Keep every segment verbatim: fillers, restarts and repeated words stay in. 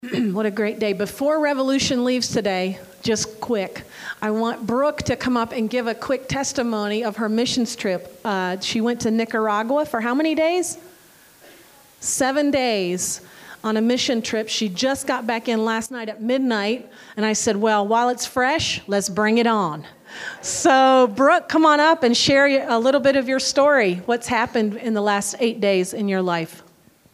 What a great day. Before Revolution leaves today, just quick, I want Brooke to come up and give a quick testimony of her missions trip. Uh, she went to Nicaragua for how many days? Seven days on a mission trip. She just got back in last night at midnight, and I said, well, while it's fresh, let's bring it on. So, Brooke, come on up and share a little bit of your story. What's happened in the last eight days in your life?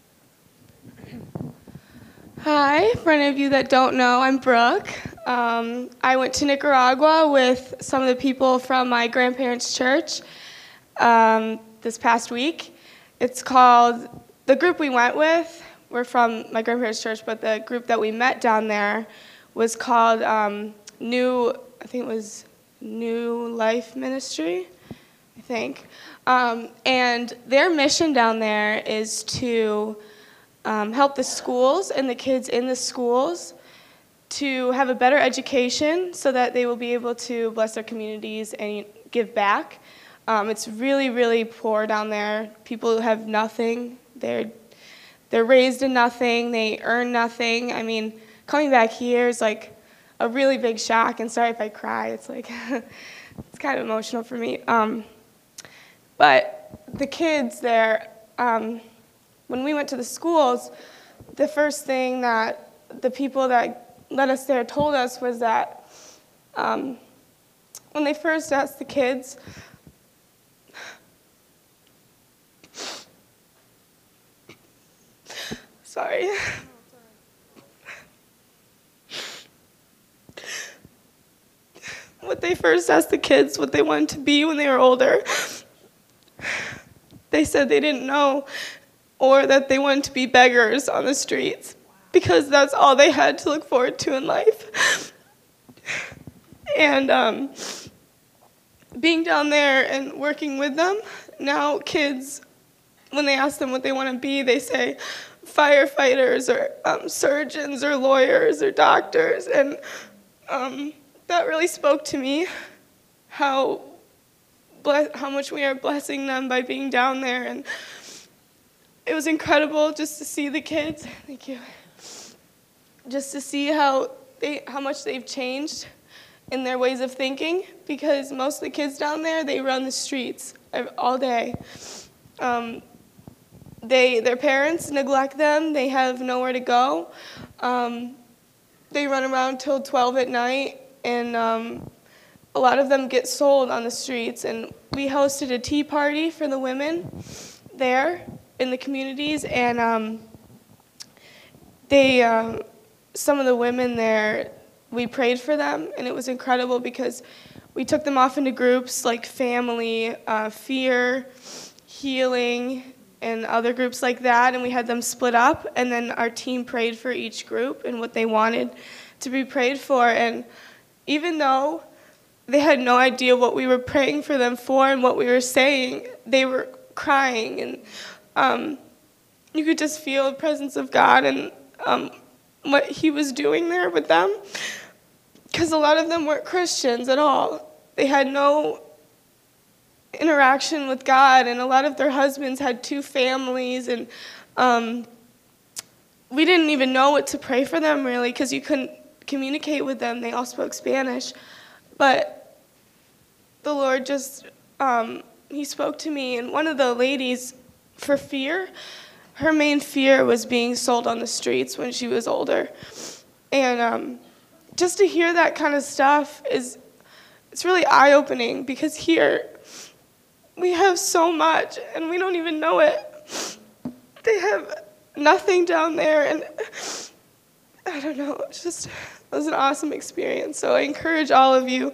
Hi, for any of you that don't know, I'm Brooke. Um, I went to Nicaragua with some of the people from my grandparents' church um, this past week. It's called, the group we went with, we're from my grandparents' church, but the group that we met down there was called um, New, I think it was New Life Ministry, I think. Um, and their mission down there is to Um, help the schools and the kids in the schools to have a better education so that they will be able to bless their communities and give back. Um, it's really, really poor down there. People have nothing. They're, they're raised in nothing. They earn nothing. I mean, coming back here is like a really big shock, and sorry if I cry. It's like, it's kind of emotional for me. Um, but the kids there, um, when we went to the schools, the first thing that the people that led us there told us was that um, when they first asked the kids, sorry. What they first asked the kids what they wanted to be when they were older, they said they didn't know, or that they wanted to be beggars on the streets, because that's all they had to look forward to in life. And um, being down there and working with them, now kids, when they ask them what they want to be, they say firefighters or um, surgeons or lawyers or doctors. And um, that really spoke to me, how, ble- how much we are blessing them by being down there. And it was incredible just to see the kids, thank you, just to see how they, how much they've changed in their ways of thinking, because most of the kids down there, they run the streets all day. Um, they, their parents neglect them, they have nowhere to go. Um, they run around till twelve at night, and um, a lot of them get sold on the streets. And we hosted a tea party for the women there in the communities, and um, they, um, some of the women there, we prayed for them, and it was incredible because we took them off into groups like family, uh, fear, healing, and other groups like that, and we had them split up, and then our team prayed for each group and what they wanted to be prayed for. And even though they had no idea what we were praying for them for and what we were saying, they were crying, and Um, you could just feel the presence of God and um, what he was doing there with them, because a lot of them weren't Christians at all. They had no interaction with God, and a lot of their husbands had two families, and um, we didn't even know what to pray for them, really, because you couldn't communicate with them. They all spoke Spanish. But the Lord just, um, he spoke to me, and one of the ladies, for fear, her main fear was being sold on the streets when she was older. And um, just to hear that kind of stuff is, it's really eye-opening, because here we have so much and we don't even know it. They have nothing down there, and I don't know, it's just, it was an awesome experience. So I encourage all of you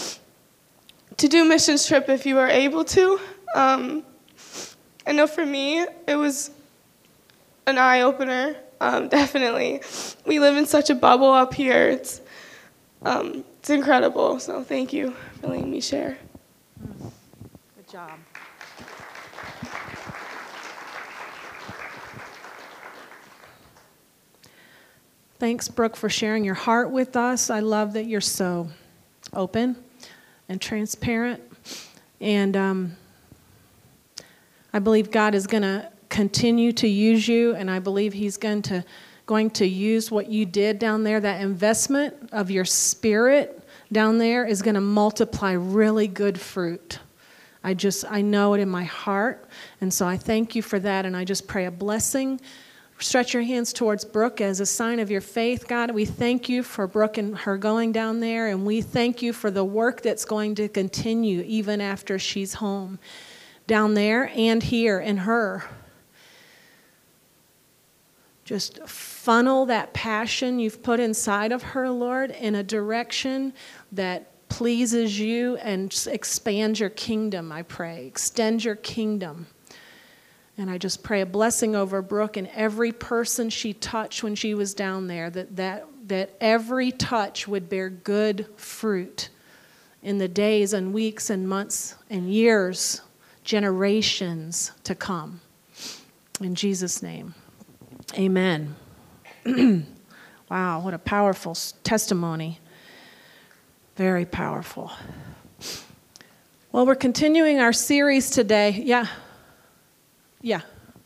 to do a missions trip if you are able to. Um, I know for me, it was an eye-opener, um, definitely. We live in such a bubble up here. It's, um, it's incredible. So thank you for letting me share. Good job. Thanks, Brooke, for sharing your heart with us. I love that you're so open and transparent. And um, I believe God is going to continue to use you, and I believe he's going to going to use what you did down there. That investment of your spirit down there is going to multiply really good fruit. I just, I know it in my heart. And so I thank you for that. And I just pray a blessing. Stretch your hands towards Brooke as a sign of your faith. God, we thank you for Brooke and her going down there. And we thank you for the work that's going to continue even after she's home down there and here in her. Just funnel that passion you've put inside of her, Lord, in a direction that pleases you and expand your kingdom, I pray. Extend your kingdom. And I just pray a blessing over Brooke and every person she touched when she was down there, that, that, that every touch would bear good fruit in the days and weeks and months and years, generations to come. In Jesus' name, amen. Wow, what a powerful testimony. Very powerful. Well, we're continuing our series today. Yeah. Yeah.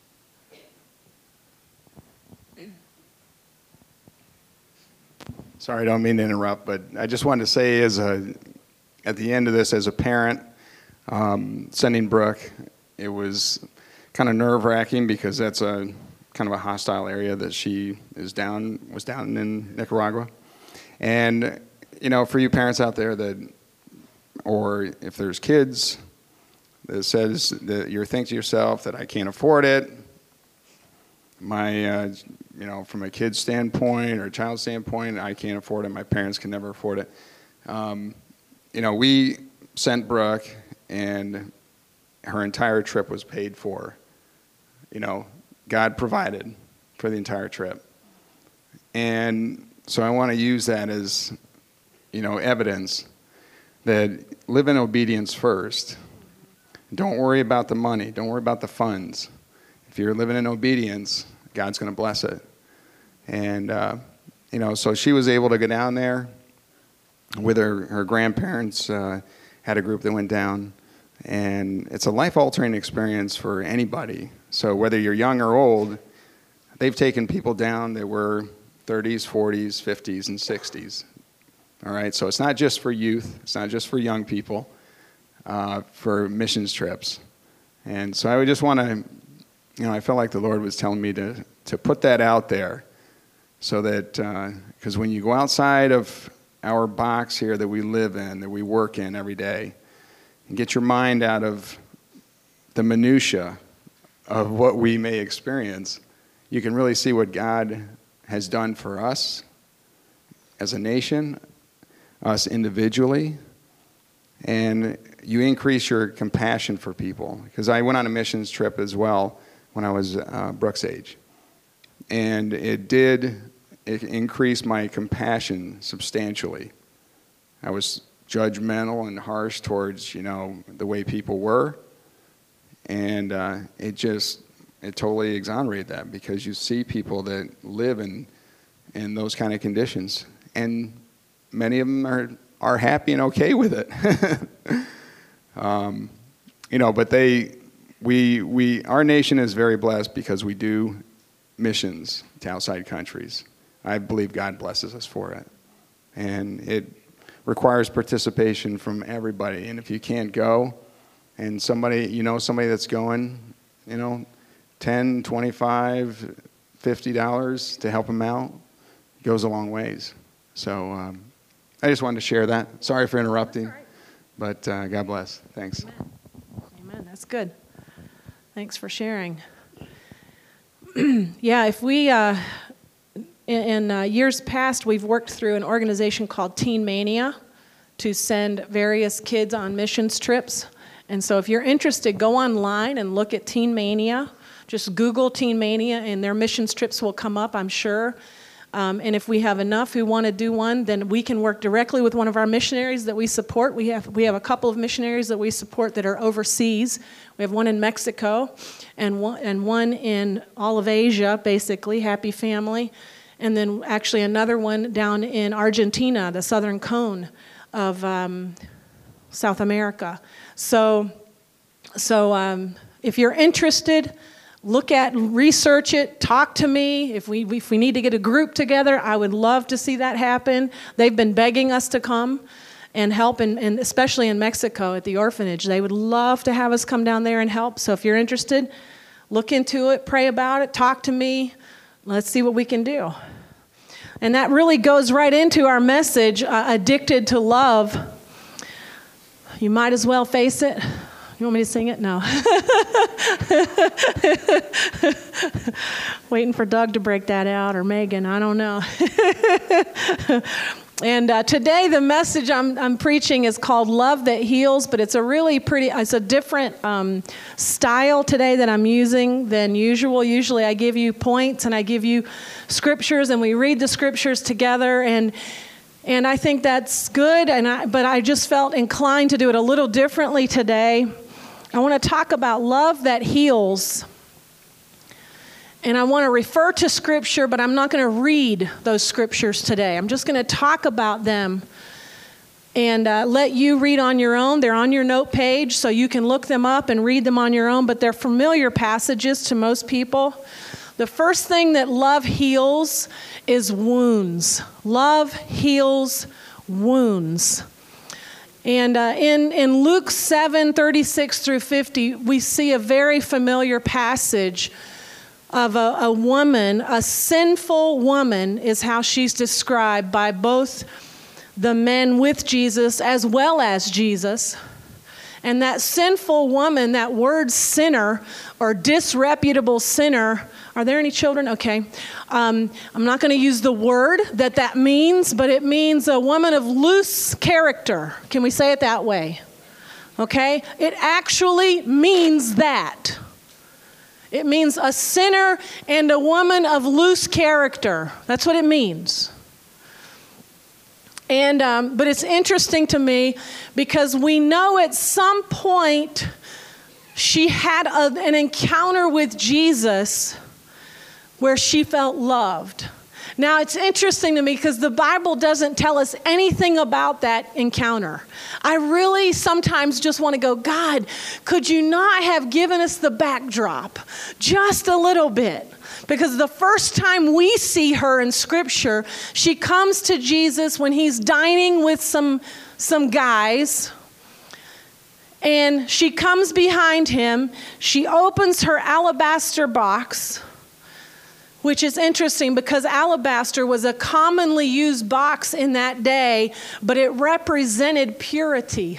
Sorry, I don't mean to interrupt, but I just wanted to say as a, at the end of this, as a parent, um, sending Brooke, it was kind of nerve-wracking because that's a kind of a hostile area that she is down, was down in Nicaragua. And you know, for you parents out there that, or if there's kids that says that you're thinking to yourself that I can't afford it, my, uh, you know, from a kid's standpoint or a child's standpoint, I can't afford it, my parents can never afford it. Um, you know, we sent Brooke and her entire trip was paid for. You know, God provided for the entire trip. And so I want to use that as, you know, evidence that live in obedience first. Don't worry about the money. Don't worry about the funds. If you're living in obedience, God's going to bless it. And, uh, you know, so she was able to go down there with her, her grandparents, uh, had a group that went down. And it's a life-altering experience for anybody. So whether you're young or old, they've taken people down that were thirties, forties, fifties, and sixties. All right, so it's not just for youth, it's not just for young people, uh, for missions trips. And so I would just want to, you know, I felt like the Lord was telling me to, to put that out there so that, because uh, when you go outside of our box here that we live in, that we work in every day, and get your mind out of the minutia of what we may experience, you can really see what God has done for us as a nation, us individually, and you increase your compassion for people. Because I went on a missions trip as well when I was uh, Brooke's age. And it did, it increased my compassion substantially. I was judgmental and harsh towards, you know, the way people were. And uh, it just, it totally exonerated that because you see people that live in, in those kind of conditions. And many of them are, are happy and okay with it. um, you know, but they, we, we, our nation is very blessed because we do missions to outside countries. I believe God blesses us for it. And it requires participation from everybody. And if you can't go, and somebody, you know, somebody that's going, you know, ten, twenty-five, fifty dollars to help them out goes a long ways. So um, I just wanted to share that. Sorry for interrupting, right. but uh, God bless. Thanks. Amen. Amen. That's good. Thanks for sharing. Yeah, if we, uh, in, in uh, years past, we've worked through an organization called Teen Mania to send various kids on missions trips. And so if you're interested, go online and look at Teen Mania. Just Google Teen Mania and their missions trips will come up, I'm sure. Um, and if we have enough who want to do one, then we can work directly with one of our missionaries that we support. We have we have a couple of missionaries that we support that are overseas. We have one in Mexico and one, and one in all of Asia, basically, Happy Family. And then actually another one down in Argentina, the southern cone of um, South America. So, so um, if you're interested, look at, research it, talk to me. If we, if we need to get a group together, I would love to see that happen. They've been begging us to come and help, in, in, especially in Mexico at the orphanage. They would love to have us come down there and help. So if you're interested, look into it, pray about it, talk to me. Let's see what we can do. And that really goes right into our message, uh, Addicted to Love. You might as well face it. You want me to sing it? No. Waiting for Doug to break that out, or Megan, I don't know. And uh, today the message I'm, I'm preaching is called Love That Heals, but it's a really pretty, it's a different um, style today that I'm using than usual. Usually I give you points and I give you scriptures and we read the scriptures together, and and I think that's good, and I, but I just felt inclined to do it a little differently today. I want to talk about love that heals. And I want to refer to Scripture, but I'm not going to read those Scriptures today. I'm just going to talk about them and uh, let you read on your own. They're on your note page, so you can look them up and read them on your own, but they're familiar passages to most people. The first thing that love heals is wounds. Love heals wounds. And uh, in, in Luke seven, thirty-six through fifty, we see a very familiar passage of a, a woman, a sinful woman is how she's described by both the men with Jesus as well as Jesus. And that sinful woman, that word sinner or disreputable sinner, are there any children? Okay. Um, I'm not going to use the word that that means, but it means a woman of loose character. Can we say it that way? Okay? It actually means that. It means a sinner and a woman of loose character. That's what it means. And um, but it's interesting to me because we know at some point she had a, an encounter with Jesus where she felt loved. Now, it's interesting to me because the Bible doesn't tell us anything about that encounter. I really sometimes just want to go, God, could you not have given us the backdrop just a little bit? Because the first time we see her in Scripture, she comes to Jesus when he's dining with some, some guys. And she comes behind him. She opens her alabaster box, which is interesting because alabaster was a commonly used box in that day, but it represented purity.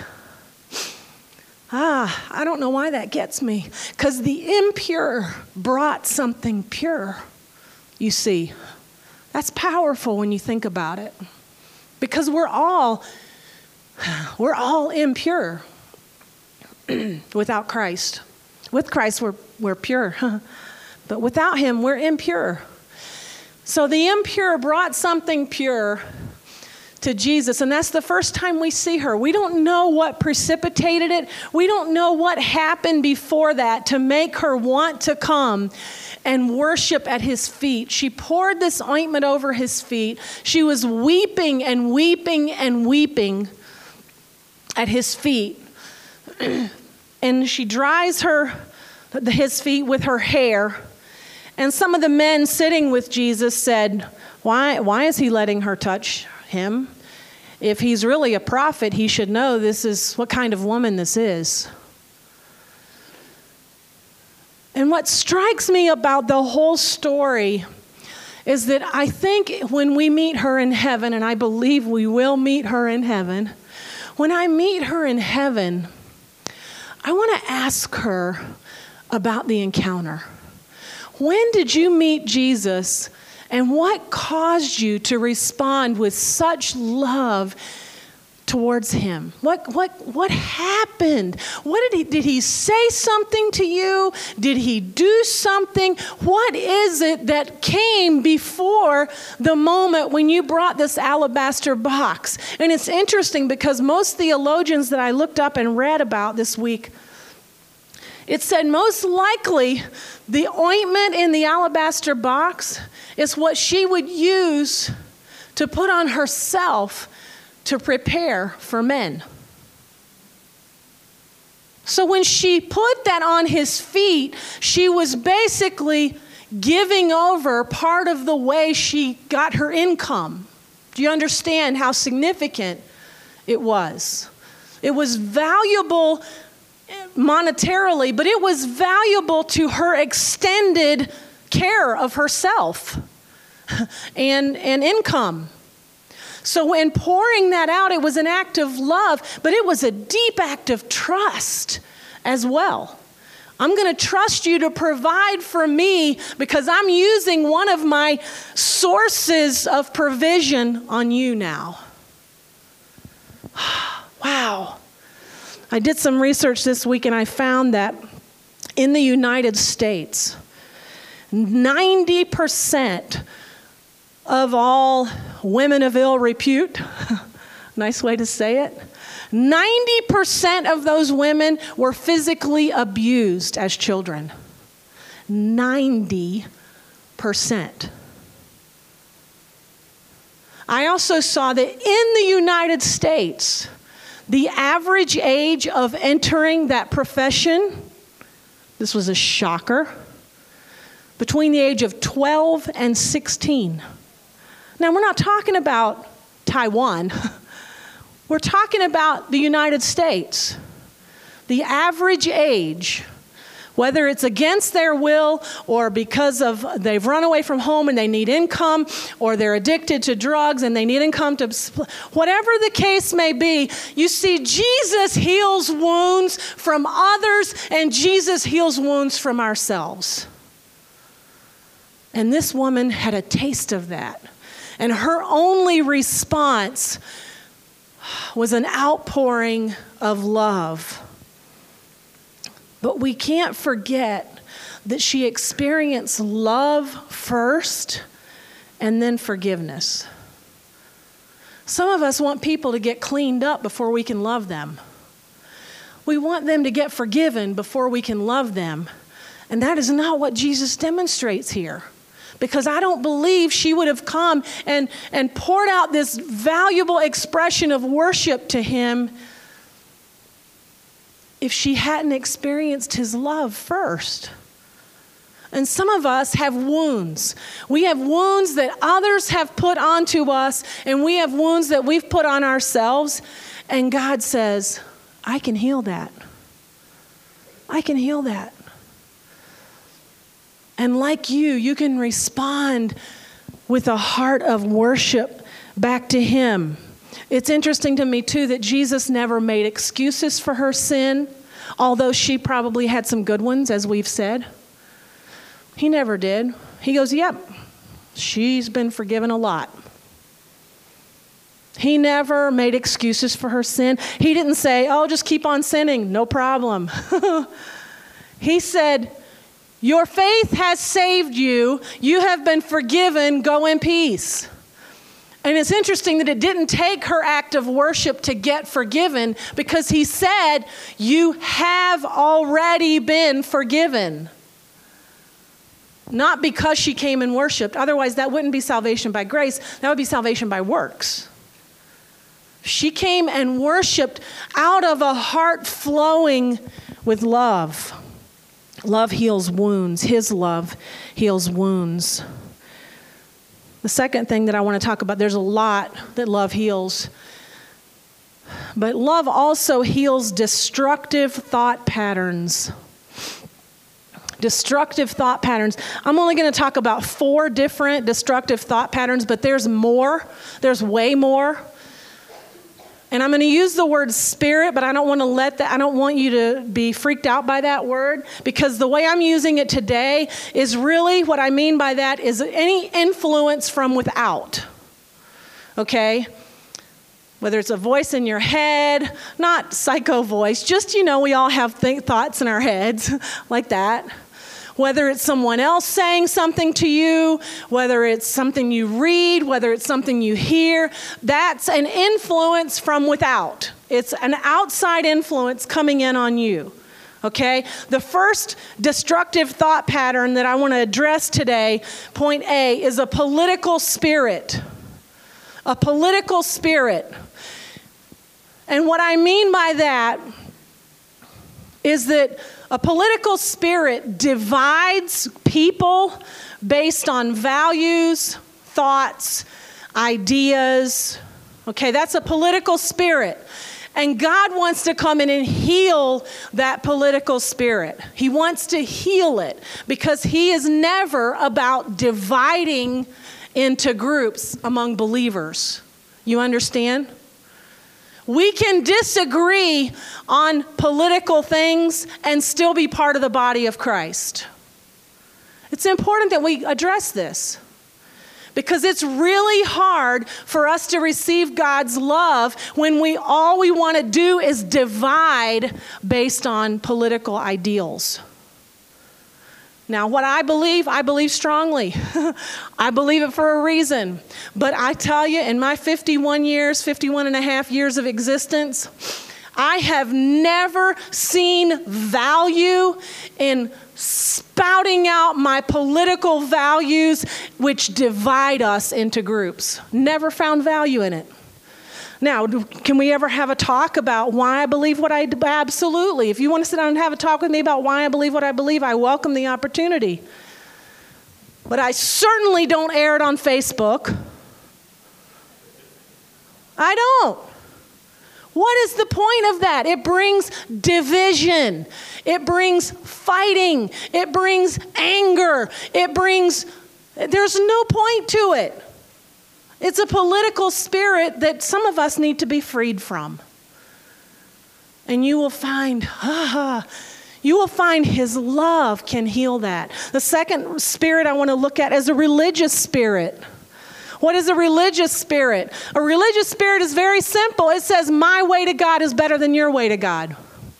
Ah, I don't know why that gets me. Because the impure brought something pure, you see. That's powerful when you think about it. Because we're all, we're all impure without Christ. With Christ, we're, we're pure. But without him, we're impure. So the impure brought something pure to Jesus, and that's the first time we see her. We don't know what precipitated it. We don't know what happened before that to make her want to come and worship at his feet. She poured this ointment over his feet. She was weeping and weeping and weeping at his feet. And she dries her his feet with her hair. And some of the men sitting with Jesus said, why, why is he letting her touch him? If he's really a prophet, he should know this is what kind of woman this is. And what strikes me about the whole story is that I think when we meet her in heaven, and I believe we will meet her in heaven, when I meet her in heaven, I want to ask her about the encounter. When did you meet Jesus, and what caused you to respond with such love towards him? What what what happened? What did he did he say something to you? Did he do something? What is it that came before the moment when you brought this alabaster box? And it's interesting because most theologians that I looked up and read about this week, it said most likely the ointment in the alabaster box is what she would use to put on herself to prepare for men. So when she put that on his feet, she was basically giving over part of the way she got her income. Do you understand how significant it was? It was valuable monetarily, but it was valuable to her extended care of herself and, and income. So in pouring that out, it was an act of love, but it was a deep act of trust as well. I'm going to trust you to provide for me because I'm using one of my sources of provision on you now. Wow. I did some research this week and I found that in the United States, ninety percent of all women of ill repute, nice way to say it, ninety percent of those women were physically abused as children. ninety percent. I also saw that in the United States, the average age of entering that profession, this was a shocker, between the age of twelve and sixteen. Now, we're not talking about Taiwan. We're talking about the United States. The average age, whether it's against their will or because of they've run away from home and they need income, or they're addicted to drugs and they need income to, whatever the case may be, you see, Jesus heals wounds from others and Jesus heals wounds from ourselves. And this woman had a taste of that. And her only response was an outpouring of love. But we can't forget that she experienced love first and then forgiveness. Some of us want people to get cleaned up before we can love them. We want them to get forgiven before we can love them. And that is not what Jesus demonstrates here. Because I don't believe she would have come and, and poured out this valuable expression of worship to him if she hadn't experienced his love first. And some of us have wounds. We have wounds that others have put onto us, and we have wounds that we've put on ourselves. And God says, I can heal that. I can heal that. And like you, you can respond with a heart of worship back to him. It's interesting to me, too, that Jesus never made excuses for her sin, although she probably had some good ones, as we've said. He never did. He goes, yep, she's been forgiven a lot. He never made excuses for her sin. He didn't say, oh, just keep on sinning, no problem. He said, your faith has saved you. You have been forgiven. Go in peace. And it's interesting that it didn't take her act of worship to get forgiven, because he said, you have already been forgiven. Not because she came and worshiped. Otherwise, that wouldn't be salvation by grace. That would be salvation by works. She came and worshiped out of a heart flowing with love. Love heals wounds. His love heals wounds. The second thing that I want to talk about, there's a lot that love heals. But love also heals destructive thought patterns. Destructive thought patterns. I'm only going to talk about four different destructive thought patterns, but there's more. There's way more. And I'm going to use the word spirit, but I don't want to let that, I don't want you to be freaked out by that word, because the way I'm using it today is really, what I mean by that is any influence from without. Okay? Whether it's a voice in your head, not psycho voice, just, you know, we all have th- thoughts in our heads like that. Whether it's someone else saying something to you, whether it's something you read, whether it's something you hear, that's an influence from without. It's an outside influence coming in on you, okay? The first destructive thought pattern that I want to address today, point A, is a political spirit. A political spirit. And what I mean by that is that a political spirit divides people based on values, thoughts, ideas. Okay, that's a political spirit. And God wants to come in and heal that political spirit. He wants to heal it because he is never about dividing into groups among believers. You understand? We can disagree on political things and still be part of the body of Christ. It's important that we address this because it's really hard for us to receive God's love when we all we want to do is divide based on political ideals. Now, what I believe, I believe strongly. I believe it for a reason. But I tell you, in my fifty-one years, fifty-one and a half years of existence, I have never seen value in spouting out my political values which divide us into groups. Never found value in it. Now, can we ever have a talk about why I believe what I do? Absolutely. If you want to sit down and have a talk with me about why I believe what I believe, I welcome the opportunity. But I certainly don't air it on Facebook. I don't. What is the point of that? It brings division. It brings fighting. It brings anger. It brings, there's no point to it. It's a political spirit that some of us need to be freed from. And you will find, ah, you will find his love can heal that. The second spirit I want to look at is a religious spirit. What is a religious spirit? A religious spirit is very simple. It says, my way to God is better than your way to God.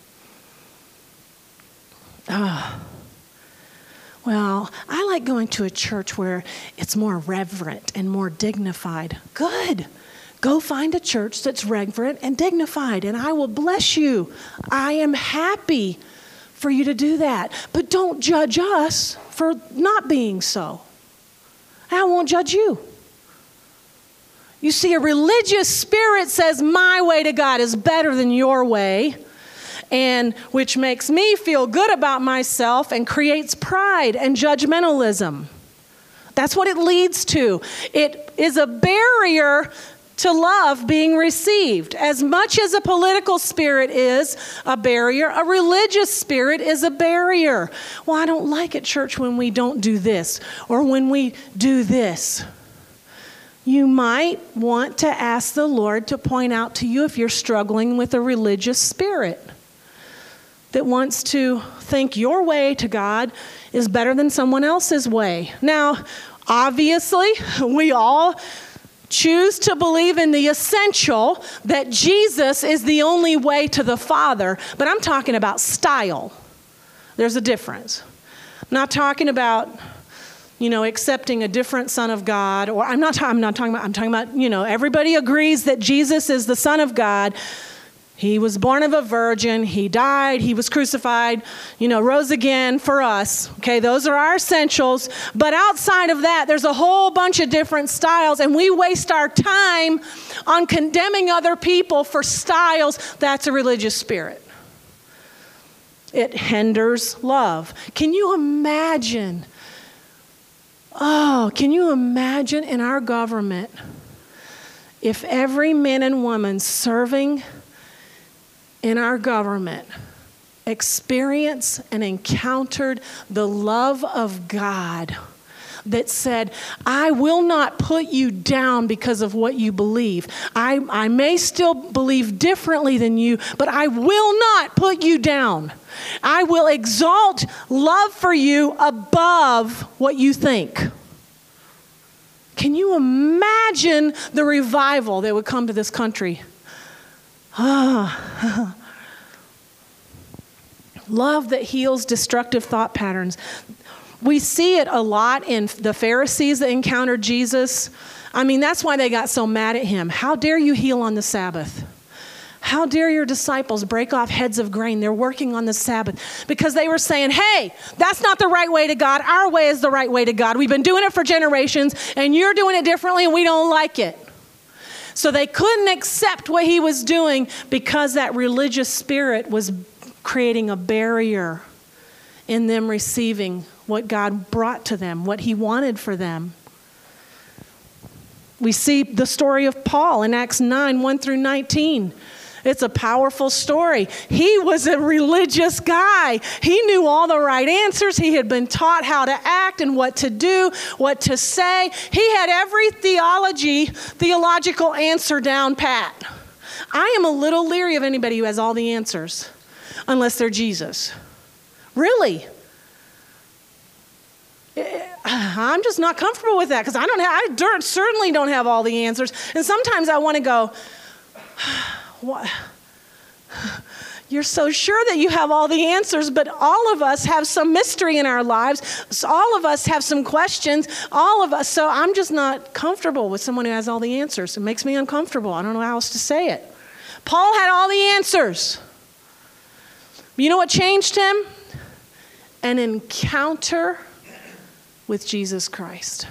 Ah. Well, I like going to a church where it's more reverent and more dignified. Good. Go find a church that's reverent and dignified, and I will bless you. I am happy for you to do that. But don't judge us for not being so. I won't judge you. You see, a religious spirit says my way to God is better than your way, and which makes me feel good about myself and creates pride and judgmentalism. That's what it leads to. It is a barrier to love being received. As much as a political spirit is a barrier, a religious spirit is a barrier. Well, I don't like it, church, when we don't do this or when we do this. You might want to ask the Lord to point out to you if you're struggling with a religious spirit that wants to think your way to God is better than someone else's way. Now, obviously, we all choose to believe in the essential that Jesus is the only way to the Father, but I'm talking about style. There's a difference. I'm not talking about, you know, accepting a different Son of God, or I'm not, I'm not talking about, I'm talking about, you know, everybody agrees that Jesus is the Son of God. He was born of a virgin. He died. He was crucified, you know, rose again for us. Okay, those are our essentials. But outside of that, there's a whole bunch of different styles, and we waste our time on condemning other people for styles. That's a religious spirit. It hinders love. Can you imagine? Oh, can you imagine in our government if every man and woman serving in our government experienced and encountered the love of God that said, I will not put you down because of what you believe. I, I may still believe differently than you, but I will not put you down. I will exalt love for you above what you think. Can you imagine the revival that would come to this country? Ah. Love that heals destructive thought patterns. We see it a lot in the Pharisees that encountered Jesus. I mean, that's why they got so mad at him. How dare you heal on the Sabbath? How dare your disciples break off heads of grain? They're working on the Sabbath. Because they were saying, hey, that's not the right way to God. Our way is the right way to God. We've been doing it for generations, and you're doing it differently, and we don't like it. So they couldn't accept what he was doing because that religious spirit was creating a barrier in them receiving what God brought to them, what he wanted for them. We see the story of Paul in Acts nine, one through nineteen. It's a powerful story. He was a religious guy. He knew all the right answers. He had been taught how to act and what to do, what to say. He had every theology, theological answer down pat. I am a little leery of anybody who has all the answers, unless they're Jesus. Really. I'm just not comfortable with that because I don't have, I don't, certainly don't have all the answers. And sometimes I want to go, what? You're so sure that you have all the answers, but all of us have some mystery in our lives. So all of us have some questions. All of us. So I'm just not comfortable with someone who has all the answers. It makes me uncomfortable. I don't know how else to say it. Paul had all the answers. You know what changed him? An encounter with Jesus Christ.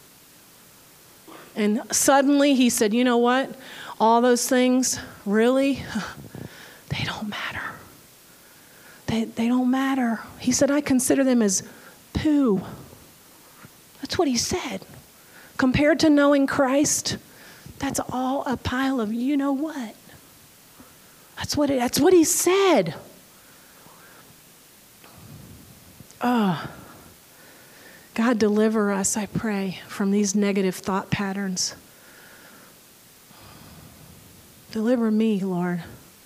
And suddenly he said, you know what? All those things, really, they don't matter. They, they don't matter. He said, I consider them as poo. That's what he said. Compared to knowing Christ, that's all a pile of you know what. That's what, it, that's what he said. Oh. God, deliver us, I pray, from these negative thought patterns. Deliver me, Lord.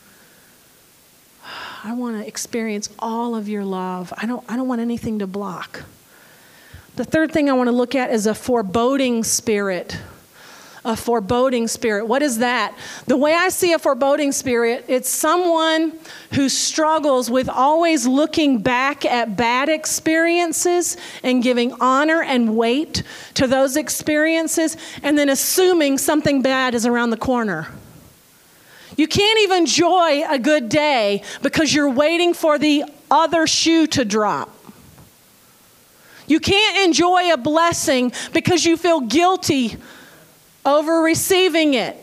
I want to experience all of your love. I don't, I don't want anything to block. The third thing I want to look at is a foreboding spirit. A foreboding spirit. What is that? The way I see a foreboding spirit, it's someone who struggles with always looking back at bad experiences and giving honor and weight to those experiences and then assuming something bad is around the corner. You can't even enjoy a good day because you're waiting for the other shoe to drop. You can't enjoy a blessing because you feel guilty over receiving it.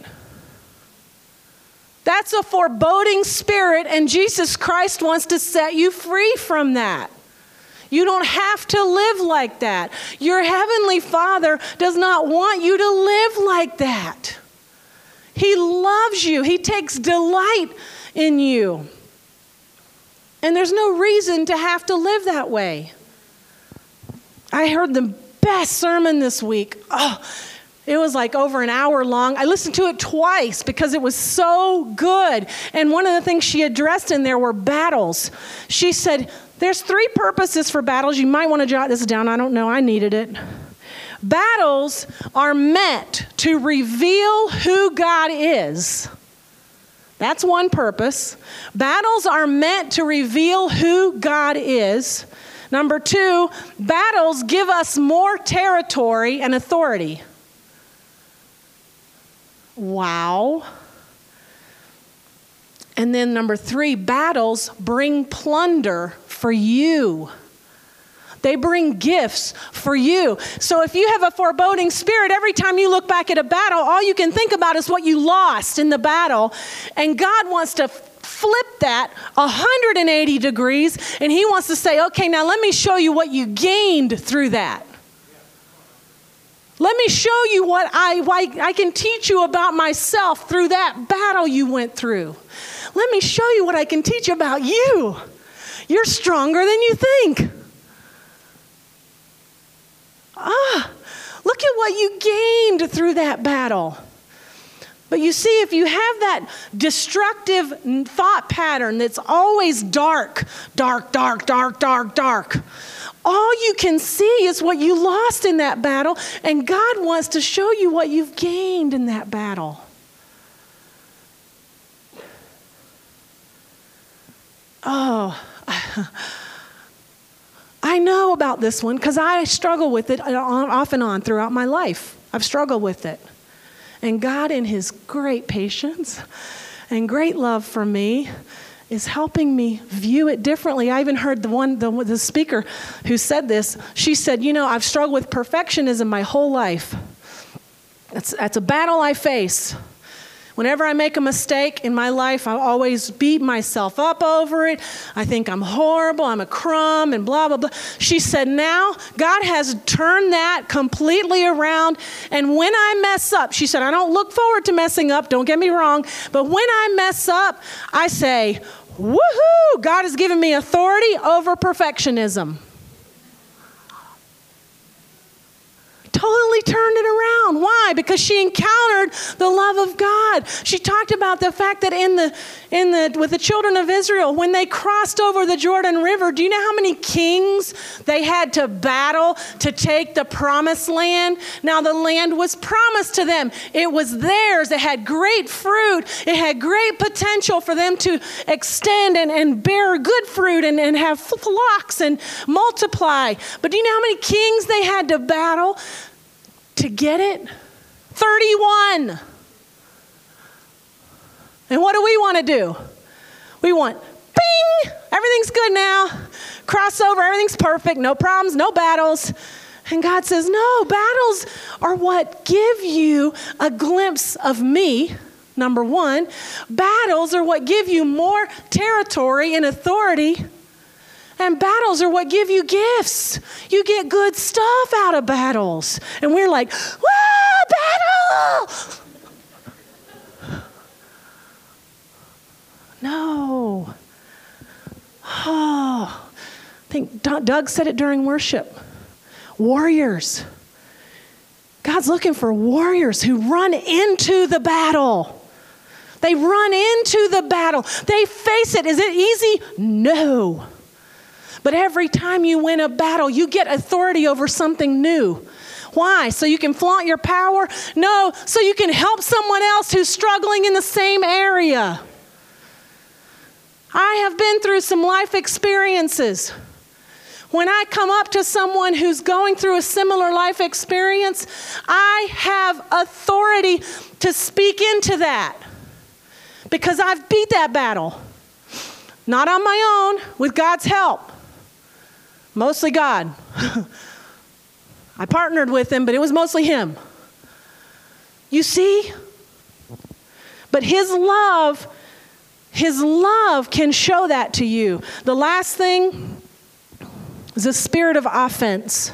That's a foreboding spirit, and Jesus Christ wants to set you free from that. You don't have to live like that. Your heavenly Father does not want you to live like that. He loves you. He takes delight in you. And there's no reason to have to live that way. I heard the best sermon this week. Oh, it was like over an hour long. I listened to it twice because it was so good. And one of the things she addressed in there were battles. She said, there's three purposes for battles. You might want to jot this down. I don't know. I needed it. Battles are meant to reveal who God is. That's one purpose. Battles are meant to reveal who God is. Number two, battles give us more territory and authority. Wow. And then number three, battles bring plunder for you. They bring gifts for you. So if you have a foreboding spirit, every time you look back at a battle, all you can think about is what you lost in the battle. And God wants to flip that one hundred eighty degrees, and he wants to say, okay, now let me show you what you gained through that. Let me show you what I, why I can teach you about myself through that battle you went through. Let me show you what I can teach about you. You're stronger than you think. Ah, look at what you gained through that battle. But you see, if you have that destructive thought pattern that's always dark, dark, dark, dark, dark, dark, all you can see is what you lost in that battle, and God wants to show you what you've gained in that battle. Oh, I know about this one because I struggle with it off and on throughout my life. I've struggled with it. And God, in his great patience and great love for me, is helping me view it differently. I even heard the one, the, the speaker who said this. She said, you know, I've struggled with perfectionism my whole life. That's, that's a battle I face. Whenever I make a mistake in my life, I always beat myself up over it. I think I'm horrible, I'm a crumb, and blah, blah, blah. She said, now God has turned that completely around. And when I mess up, she said, I don't look forward to messing up, don't get me wrong. But when I mess up, I say, woohoo, God has given me authority over perfectionism. Totally turned it around. Why? Because she encountered the love of God. She talked about the fact that in the in the with the children of Israel, when they crossed over the Jordan River, do you know how many kings they had to battle to take the promised land? Now the land was promised to them. It was theirs. It had great fruit. It had great potential for them to extend and, and bear good fruit and, and have flocks and multiply. But do you know how many kings they had to battle to get it? thirty-one. And what do we want to do? We want, bing, everything's good now. Crossover, everything's perfect, no problems, no battles. And God says, no, battles are what give you a glimpse of me, number one. Battles are what give you more territory and authority. And battles are what give you gifts. You get good stuff out of battles. And we're like, whoa, battle! No. Oh, I think Doug said it during worship. Warriors. God's looking for warriors who run into the battle. They run into the battle. They face it. Is it easy? No. But every time you win a battle, you get authority over something new. Why? So you can flaunt your power? No, so you can help someone else who's struggling in the same area. I have been through some life experiences. When I come up to someone who's going through a similar life experience, I have authority to speak into that because I've beat that battle. Not on my own, with God's help. Mostly God. I partnered with him, but it was mostly him. You see? But his love, his love can show that to you. The last thing is a spirit of offense.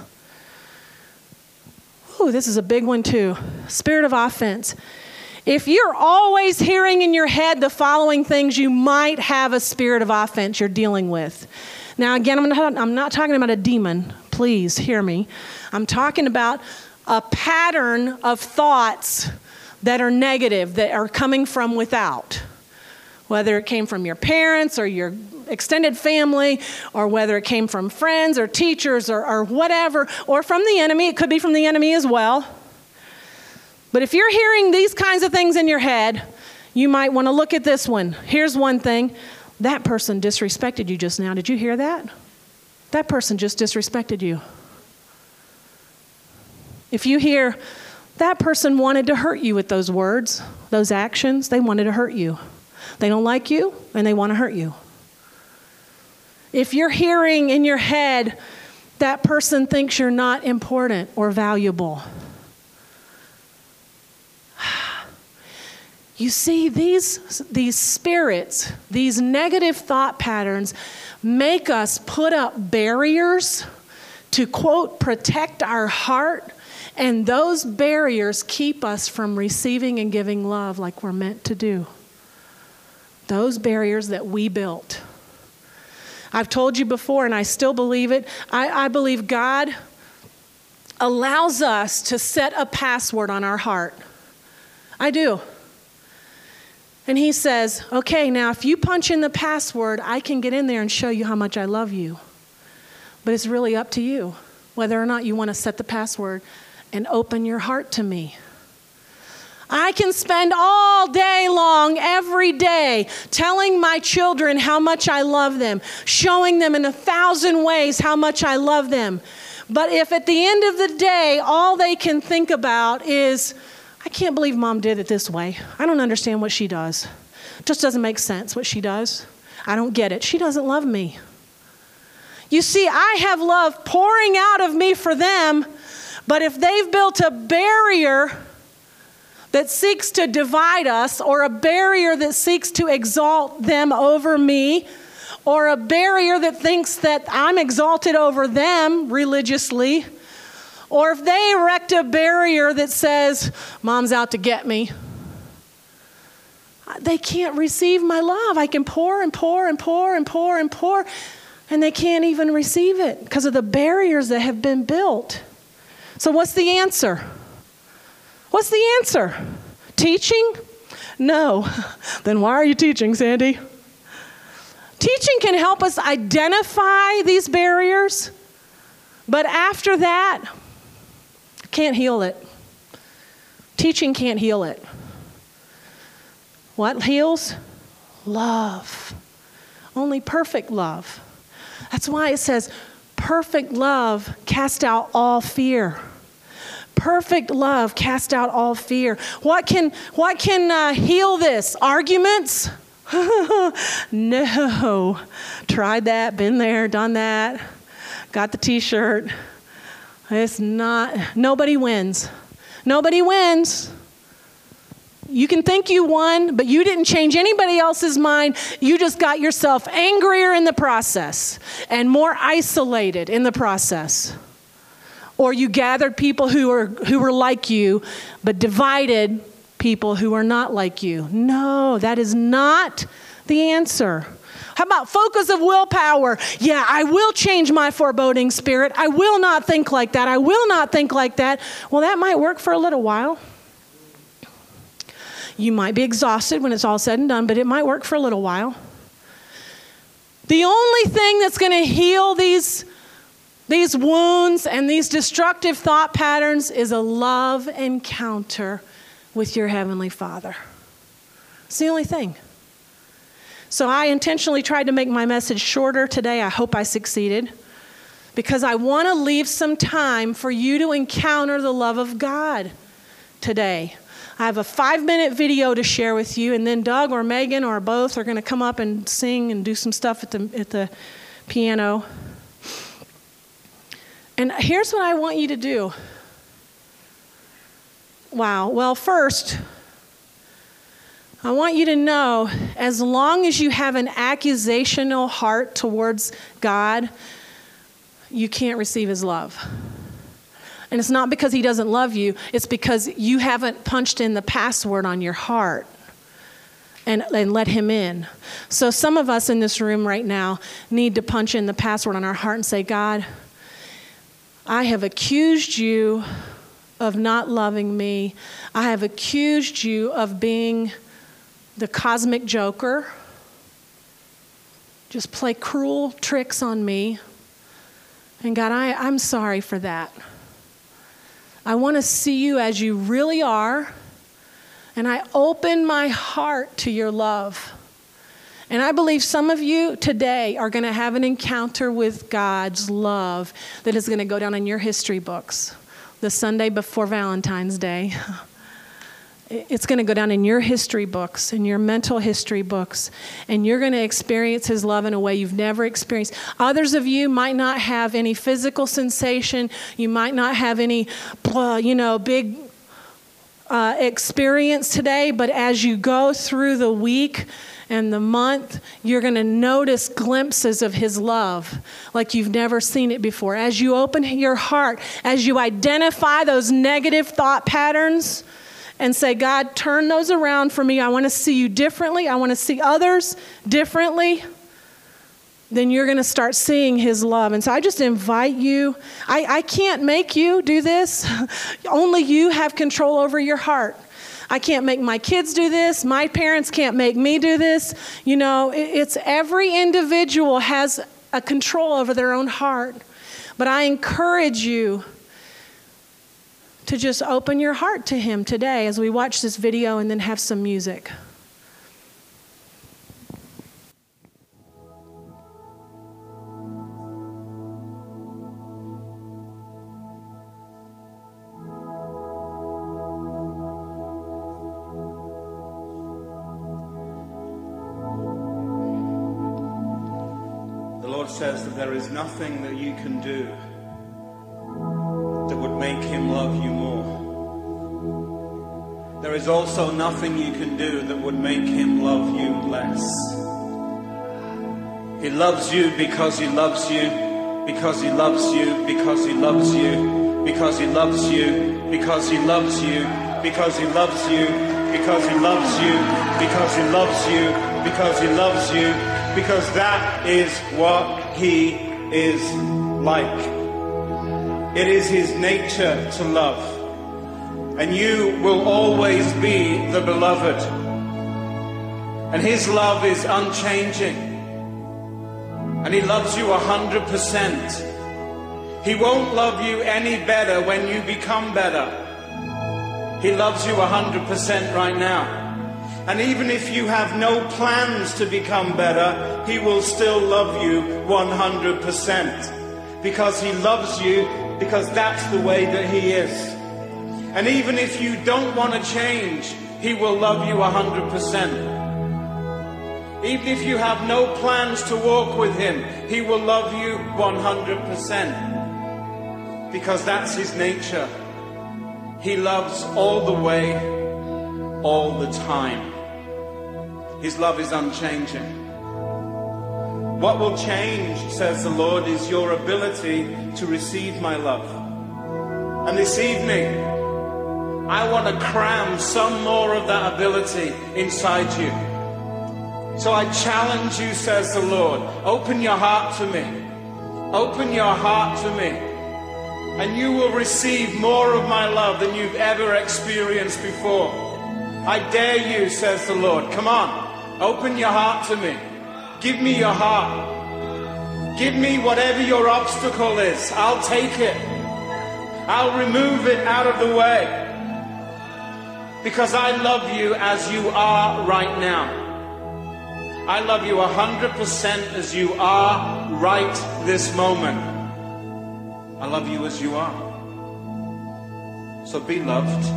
Ooh, this is a big one too. Spirit of offense. If you're always hearing in your head the following things, you might have a spirit of offense you're dealing with. Now, again, I'm not, I'm not talking about a demon. Please hear me. I'm talking about a pattern of thoughts that are negative, that are coming from without. Whether it came from your parents or your extended family, or whether it came from friends or teachers or, or whatever, or from the enemy. It could be from the enemy as well. But if you're hearing these kinds of things in your head, you might want to look at this one. Here's one thing. That person disrespected you just now. Did you hear that? That person just disrespected you. If you hear, that person wanted to hurt you with those words, those actions, they wanted to hurt you. They don't like you, and they want to hurt you. If you're hearing in your head, that person thinks you're not important or valuable. You see, these, these spirits, these negative thought patterns make us put up barriers to, quote, protect our heart. And those barriers keep us from receiving and giving love like we're meant to do. Those barriers that we built. I've told you before, and I still believe it. I, I believe God allows us to set a password on our heart. I do. And he says, okay, now if you punch in the password, I can get in there and show you how much I love you. But it's really up to you whether or not you want to set the password and open your heart to me. I can spend all day long, every day, telling my children how much I love them, showing them in a thousand ways how much I love them. But if at the end of the day, all they can think about is, I can't believe Mom did it this way. I don't understand what she does. It just doesn't make sense what she does. I don't get it. She doesn't love me. You see, I have love pouring out of me for them, but if they've built a barrier that seeks to divide us, or a barrier that seeks to exalt them over me, or a barrier that thinks that I'm exalted over them religiously, or if they erect a barrier that says, Mom's out to get me, they can't receive my love. I can pour and pour and pour and pour and pour, and they can't even receive it because of the barriers that have been built. So what's the answer? What's the answer? Teaching? No. Then why are you teaching, Sandy? Teaching can help us identify these barriers, but after that, can't heal it. Teaching can't heal it. What heals? Love. Only perfect love. That's why it says, perfect love cast out all fear. Perfect love cast out all fear. What can, what can uh, heal this? Arguments? No. Tried that, been there, done that, got the t-shirt. It's not, nobody wins. Nobody wins. You can think you won, but you didn't change anybody else's mind. You just got yourself angrier in the process and more isolated in the process. Or you gathered people who were who were like you, but divided people who are not like you. No, that is not the answer. How about focus of willpower? Yeah, I will change my foreboding spirit. I will not think like that. I will not think like that. Well, that might work for a little while. You might be exhausted when it's all said and done, but it might work for a little while. The only thing that's going to heal these, these wounds and these destructive thought patterns is a love encounter with your Heavenly Father. It's the only thing. So I intentionally tried to make my message shorter today. I hope I succeeded, because I want to leave some time for you to encounter the love of God today. I have a five-minute video to share with you, and then Doug or Megan or both are going to come up and sing and do some stuff at the at the piano. And here's what I want you to do. Wow. Well, first, I want you to know, as long as you have an accusational heart towards God, you can't receive His love. And it's not because He doesn't love you. It's because you haven't punched in the password on your heart and, and let Him in. So some of us in this room right now need to punch in the password on our heart and say, God, I have accused you of not loving me. I have accused you of being the cosmic joker. Just play cruel tricks on me. And God, I, I'm sorry for that. I want to see you as you really are, and I open my heart to your love. And I believe some of you today are going to have an encounter with God's love that is going to go down in your history books the Sunday before Valentine's Day. It's going to go down in your history books, in your mental history books, and you're going to experience His love in a way you've never experienced. Others of you might not have any physical sensation. You might not have any, you know, big uh, experience today, but as you go through the week and the month, you're going to notice glimpses of His love like you've never seen it before. As you open your heart, as you identify those negative thought patterns, and say, God, turn those around for me. I want to see you differently. I want to see others differently. Then you're going to start seeing His love. And so I just invite you. I, I can't make you do this. Only you have control over your heart. I can't make my kids do this. My parents can't make me do this. You know, it, it's every individual has a control over their own heart. But I encourage you to just open your heart to Him today as we watch this video and then have some music. The Lord says that there is nothing that you can do that would make Him love you more. There there is also nothing you can do that would make him love you less. He loves you because he loves you, because he loves you, because he loves you, because he loves you, because he loves you, because he loves you, because he loves you, because he loves you, because he loves you, because that is what he is like. It is his nature to love. And you will always be the beloved. And his love is unchanging. And he loves you a hundred percent. He won't love you any better when you become better. He loves you a hundred percent right now. And even if you have no plans to become better, he will still love you one hundred percent. Because he loves you, because that's the way that he is. And even if you don't want to change, he will love you a hundred percent. Even if you have no plans to walk with him, he will love you one hundred percent. Because that's his nature. He loves all the way, all the time. His love is unchanging. What will change, says the Lord, is your ability to receive my love. And this evening, I want to cram some more of that ability inside you. So I challenge you, says the Lord, open your heart to me. Open your heart to me. And you will receive more of my love than you've ever experienced before. I dare you, says the Lord. Come on, open your heart to me. Give me your heart. Give me whatever your obstacle is. I'll take it. I'll remove it out of the way. Because I love you as you are right now. I love you a hundred percent as you are right this moment. I love you as you are. So be loved.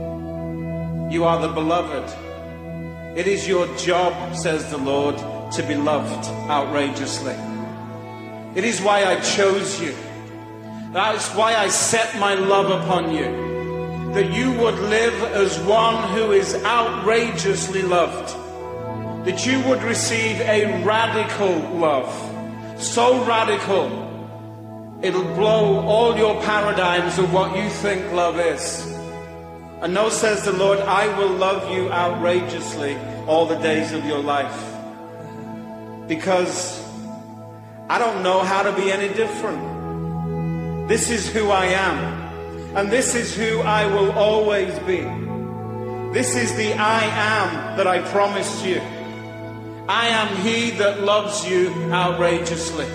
You are the beloved. It is your job, says the Lord, to be loved outrageously. It is why I chose you. That's why I set my love upon you. That you would live as one who is outrageously loved. That you would receive a radical love. So radical, it'll blow all your paradigms of what you think love is. And no, says the Lord, I will love you outrageously all the days of your life. Because I don't know how to be any different. This is who I am. And this is who I will always be. This is the I am that I promised you. I am he that loves you outrageously.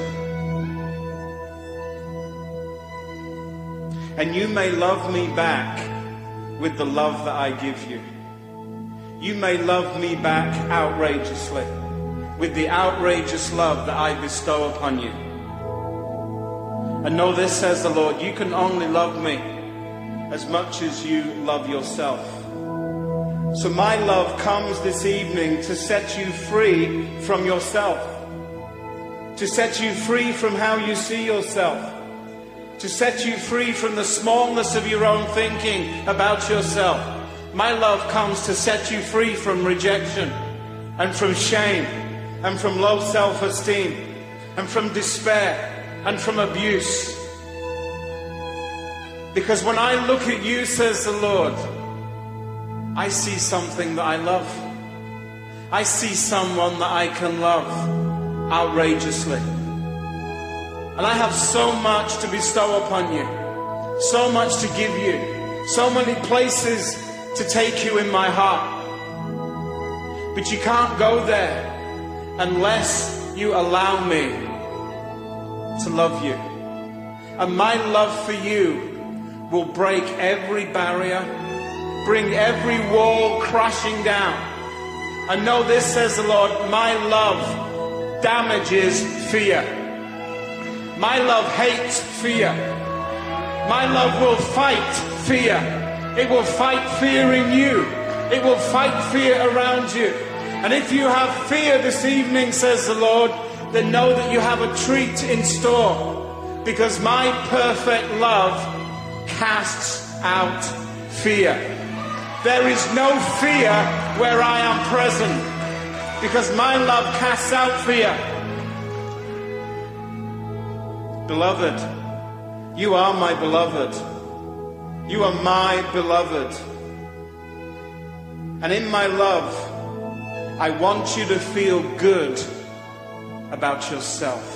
And you may love me back with the love that I give you. You may love me back outrageously with the outrageous love that I bestow upon you. And know this, says the Lord, you can only love me as much as you love yourself. So my love comes this evening to set you free from yourself. To set you free from how you see yourself. To set you free from the smallness of your own thinking about yourself. My love comes to set you free from rejection and from shame and from low self-esteem and from despair and from abuse. Because when I look at you, says the Lord, I see something that I love. I see someone that I can love outrageously. And I have so much to bestow upon you, so much to give you, so many places to take you in my heart. But you can't go there unless you allow me to love you. And my love for you will break every barrier, bring every wall crashing down. And know this, says the Lord, my love damages fear. My love hates fear. My love will fight fear. It will fight fear in you. It will fight fear around you. And if you have fear this evening, says the Lord, then know that you have a treat in store. Because my perfect love casts out fear. There is no fear where I am present, because my love casts out fear. Beloved, you are my beloved. You are my beloved. And in my love, I want you to feel good about yourself.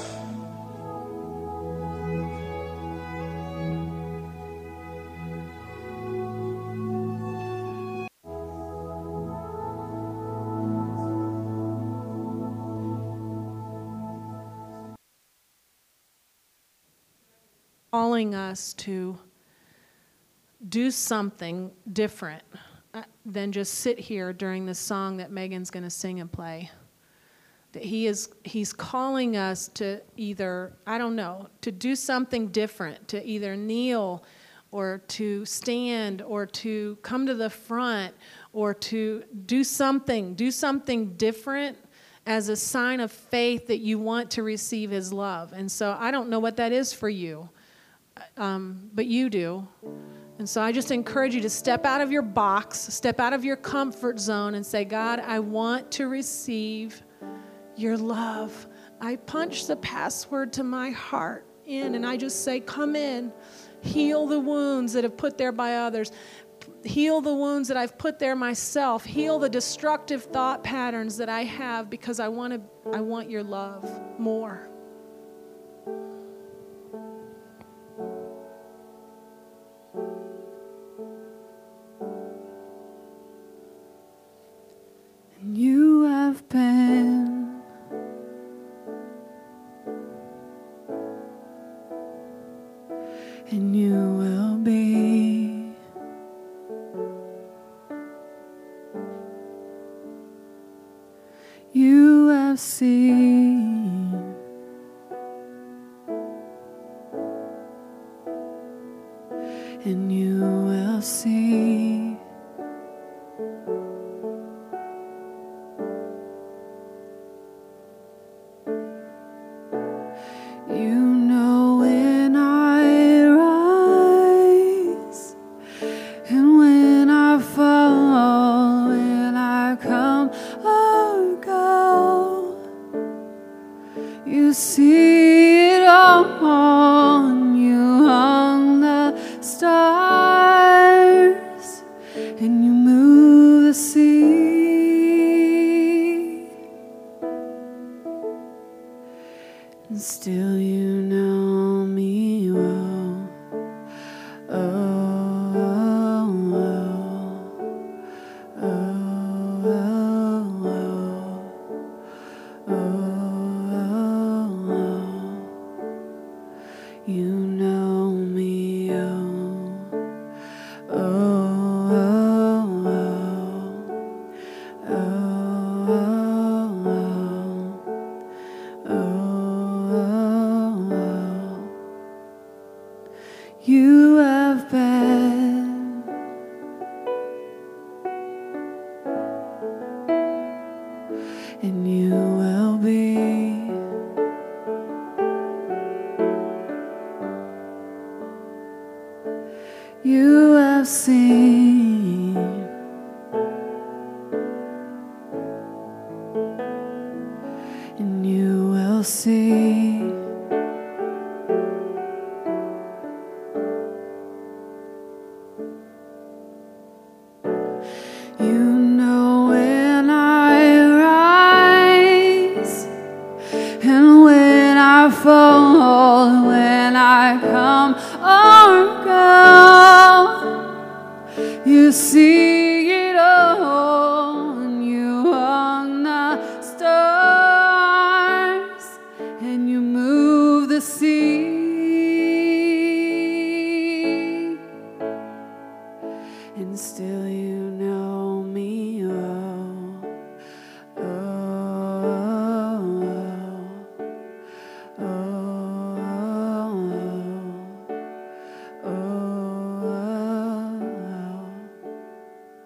Calling us to do something different uh, than just sit here during the song that Megan's going to sing and play. That he is, he's calling us to either, I don't know, to do something different, to either kneel or to stand or to come to the front or to do something, do something different as a sign of faith that you want to receive his love. And so I don't know what that is for you. Um, but you do. And so I just encourage you to step out of your box, step out of your comfort zone and say, God, I want to receive your love. I punch the password to my heart in and I just say, come in, heal the wounds that have put there by others, heal the wounds that I've put there myself, heal the destructive thought patterns that I have because I want to, I want your love more. You have been and you will be. You have seen and you will see. You know when I rise and when I fall, when I come or go, you see it all, and you hung the stars and you move the sea. And still you know me well. Oh, oh, oh, oh, oh, oh, oh. You know me, oh, oh, oh, oh, oh, oh, oh. You have been and you will be. You have seen and you will see. You know when I rise and when I fall, when I come or go, you see it all, and you hung the stars and you move the sea. And still you know me, oh, oh, oh, oh, oh, oh.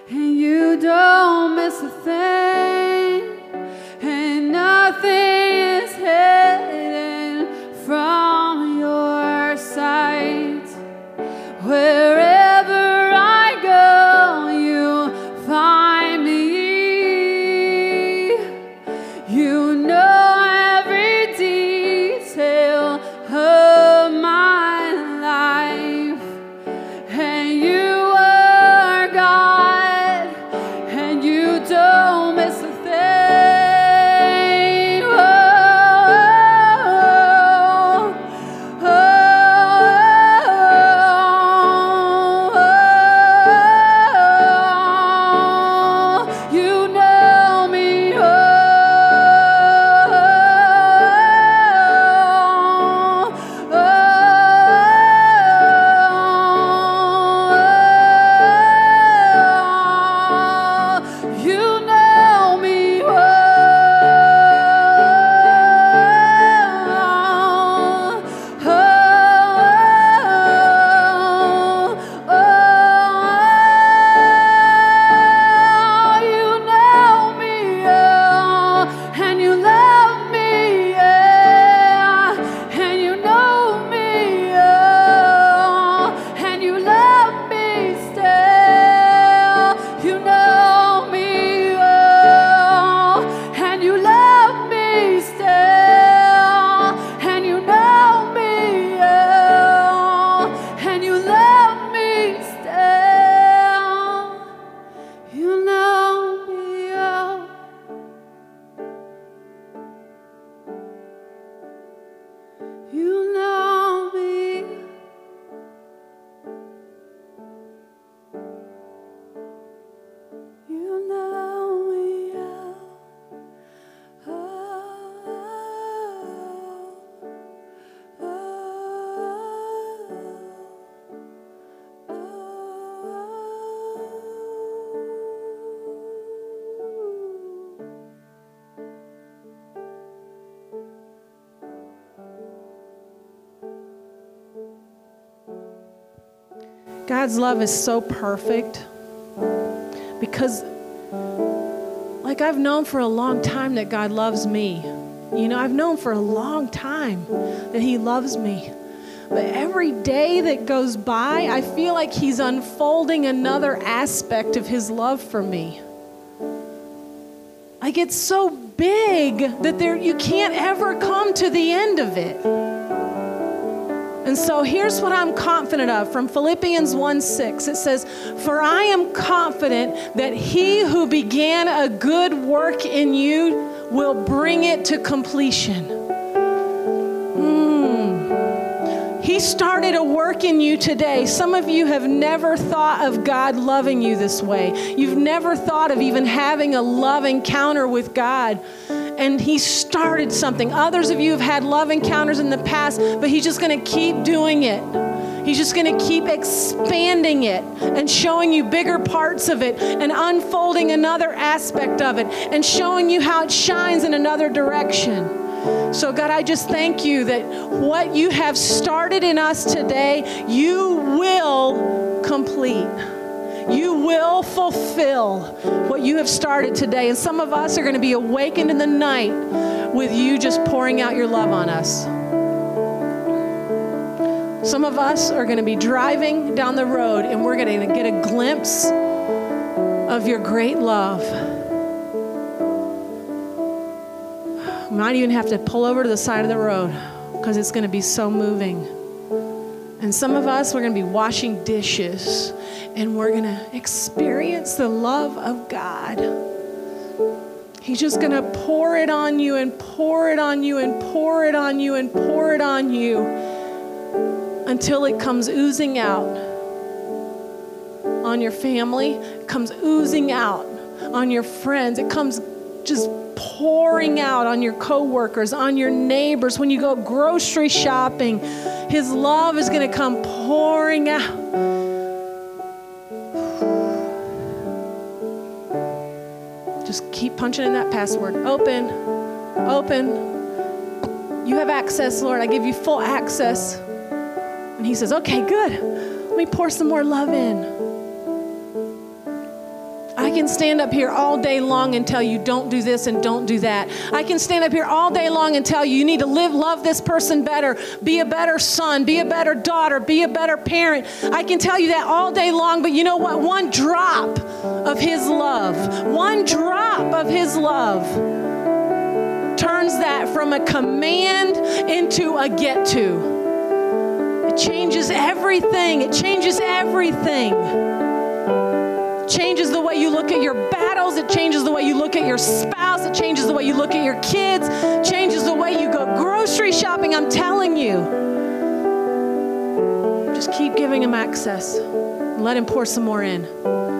and you don't miss a thing, and nothing is hidden from your sight. Wherever I go, you find me. You know every detail of my life, and you are God, and you don't miss a thing. Oh, oh, oh, oh, oh, you know me. Oh, you know me. Oh, oh, oh, you know me. Oh, and you love me. Yeah, and you know me. Oh, and you love me still. You know me. Oh, and you love me still. And you know me. Oh, and you love me still. You know me. Oh, you know me. You know me. Oh, oh, oh, oh. God's love is so perfect because, like, I've known for a long time that God loves me. You know, I've known for a long time that He loves me. But every day that goes by, I feel like He's unfolding another aspect of His love for me. Like, it's so big that there you can't ever come to the end of it. And so here's what I'm confident of from Philippians one six. It says, "For I am confident that He who began a good work in you will bring it to completion." Mm. He started a work in you today. Some of you have never thought of God loving you this way. You've never thought of even having a love encounter with God. And He started something. Others of you have had love encounters in the past, but He's just going to keep doing it. He's just going to keep expanding it and showing you bigger parts of it and unfolding another aspect of it and showing you how it shines in another direction. So God, I just thank you that what you have started in us today, you will complete. You will fulfill what you have started today. And some of us are going to be awakened in the night with you just pouring out your love on us. Some of us are going to be driving down the road and we're going to get a glimpse of your great love. We might even have to pull over to the side of the road because it's going to be so moving. And some of us, we're going to be washing dishes and we're going to experience the love of God. He's just going to pour it on you and pour it on you and pour it on you and pour it on you until it comes oozing out on your family. It comes oozing out on your friends. It comes just pouring out on your coworkers, on your neighbors. When you go grocery shopping, His love is going to come pouring out. Just keep punching in that password. Open, open. You have access, Lord. I give you full access. And He says, okay, good. Let me pour some more love in. I can stand up here all day long and tell you don't do this and don't do that. I can stand up here all day long and tell you you need to live, love this person better, be a better son, be a better daughter, be a better parent. I can tell you that all day long, but you know what? One drop of His love, one drop of His love turns that from a command into a get to. It changes everything. It changes everything. It changes the way you look at your battles. It changes the way you look at your spouse. It changes the way you look at your kids. It changes the way you go grocery shopping. I'm telling you. Just keep giving Him access. Let Him pour some more in.